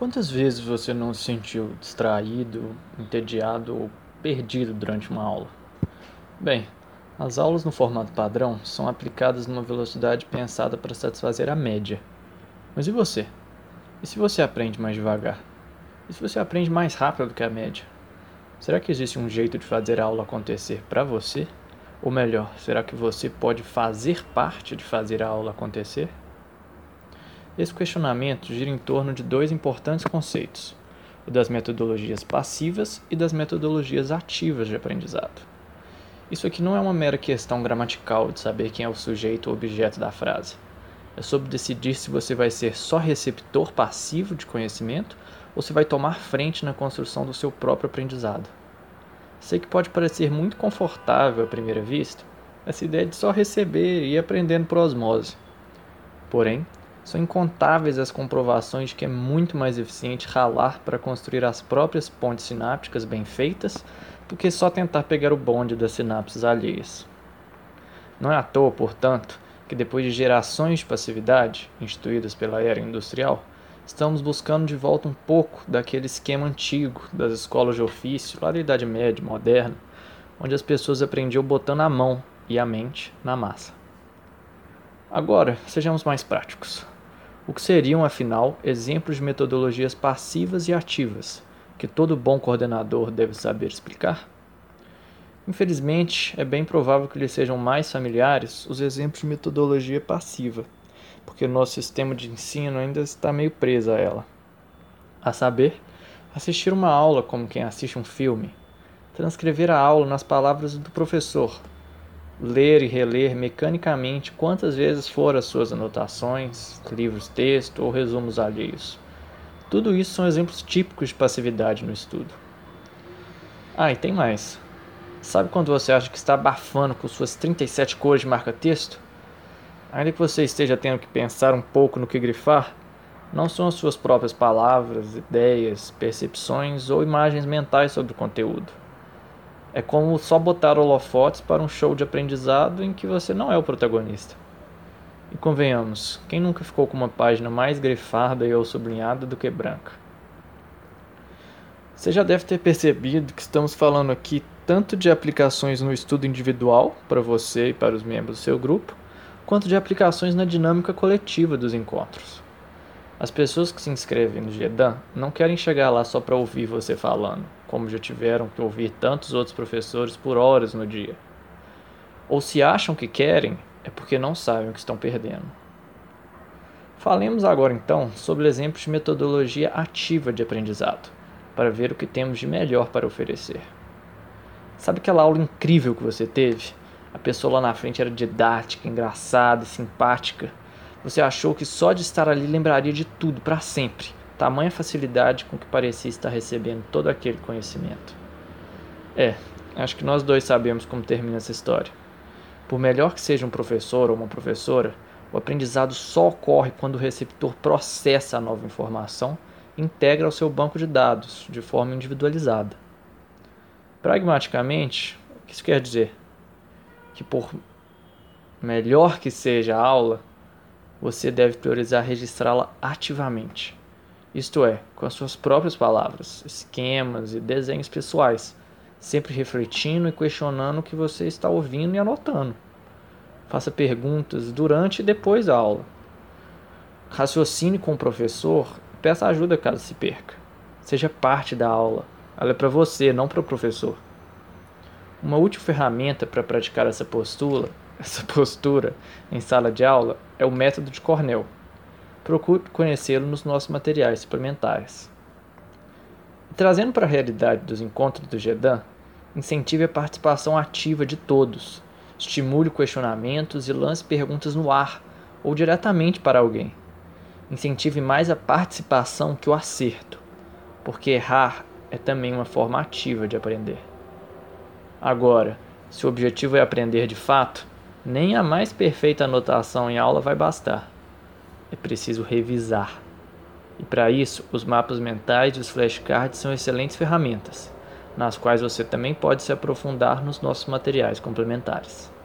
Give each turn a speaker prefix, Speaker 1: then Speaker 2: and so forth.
Speaker 1: Quantas vezes você não se sentiu distraído, entediado ou perdido durante uma aula? Bem, as aulas no formato padrão são aplicadas numa velocidade pensada para satisfazer a média. Mas e você? E se você aprende mais devagar? E se você aprende mais rápido do que a média? Será que existe um jeito de fazer a aula acontecer para você? Ou melhor, será que você pode fazer parte de fazer a aula acontecer? Esse questionamento gira em torno de dois importantes conceitos: o das metodologias passivas e das metodologias ativas de aprendizado. Isso aqui não é uma mera questão gramatical de saber quem é o sujeito ou objeto da frase. É sobre decidir se você vai ser só receptor passivo de conhecimento ou se vai tomar frente na construção do seu próprio aprendizado. Sei que pode parecer muito confortável à primeira vista essa ideia de só receber e ir aprendendo por osmose. Porém, são incontáveis as comprovações de que é muito mais eficiente ralar para construir as próprias pontes sinápticas bem feitas do que só tentar pegar o bonde das sinapses alheias. Não é à toa, portanto, que depois de gerações de passividade, instituídas pela era industrial, estamos buscando de volta um pouco daquele esquema antigo das escolas de ofício, lá da Idade Média, moderna, onde as pessoas aprendiam botando a mão e a mente na massa. Agora, sejamos mais práticos. O que seriam, afinal, exemplos de metodologias passivas e ativas, que todo bom coordenador deve saber explicar? Infelizmente, é bem provável que lhe sejam mais familiares os exemplos de metodologia passiva, porque o nosso sistema de ensino ainda está meio preso a ela. A saber, assistir uma aula como quem assiste um filme, transcrever a aula nas palavras do professor, ler e reler mecanicamente quantas vezes for as suas anotações, livros-texto ou resumos alheios. Tudo isso são exemplos típicos de passividade no estudo. Ah, e tem mais. Sabe quando você acha que está abafando com suas 37 cores de marca-texto? Ainda que você esteja tendo que pensar um pouco no que grifar, não são as suas próprias palavras, ideias, percepções ou imagens mentais sobre o conteúdo. É como só botar holofotes para um show de aprendizado em que você não é o protagonista. E convenhamos, quem nunca ficou com uma página mais grifada ou sublinhada do que branca? Você já deve ter percebido que estamos falando aqui tanto de aplicações no estudo individual, para você e para os membros do seu grupo, quanto de aplicações na dinâmica coletiva dos encontros. As pessoas que se inscrevem no GEDAN não querem chegar lá só para ouvir você falando, como já tiveram que ouvir tantos outros professores por horas no dia. Ou se acham que querem, é porque não sabem o que estão perdendo. Falemos agora então sobre exemplos de metodologia ativa de aprendizado, para ver o que temos de melhor para oferecer. Sabe aquela aula incrível que você teve? A pessoa lá na frente era didática, engraçada e simpática. Você achou que só de estar ali lembraria de tudo para sempre. Tamanha facilidade com que parecia estar recebendo todo aquele conhecimento. Acho que nós dois sabemos como termina essa história. Por melhor que seja um professor ou uma professora, o aprendizado só ocorre quando o receptor processa a nova informação e integra ao seu banco de dados de forma individualizada. Pragmaticamente, o que isso quer dizer? Que por melhor que seja a aula, você deve priorizar registrá-la ativamente. Isto é, com as suas próprias palavras, esquemas e desenhos pessoais, sempre refletindo e questionando o que você está ouvindo e anotando. Faça perguntas durante e depois da aula. Raciocine com o professor e peça ajuda caso se perca. Seja parte da aula. Ela é para você, não para o professor. Uma útil ferramenta para praticar essa postura em sala de aula é o método de Cornell. Procure conhecê-lo nos nossos materiais suplementares. E trazendo para a realidade dos encontros do GEDAN, incentive a participação ativa de todos. Estimule questionamentos e lance perguntas no ar ou diretamente para alguém. Incentive mais a participação que o acerto, porque errar é também uma forma ativa de aprender. Agora, se o objetivo é aprender de fato, nem a mais perfeita anotação em aula vai bastar. É preciso revisar. E para isso, os mapas mentais e os flashcards são excelentes ferramentas, nas quais você também pode se aprofundar nos nossos materiais complementares.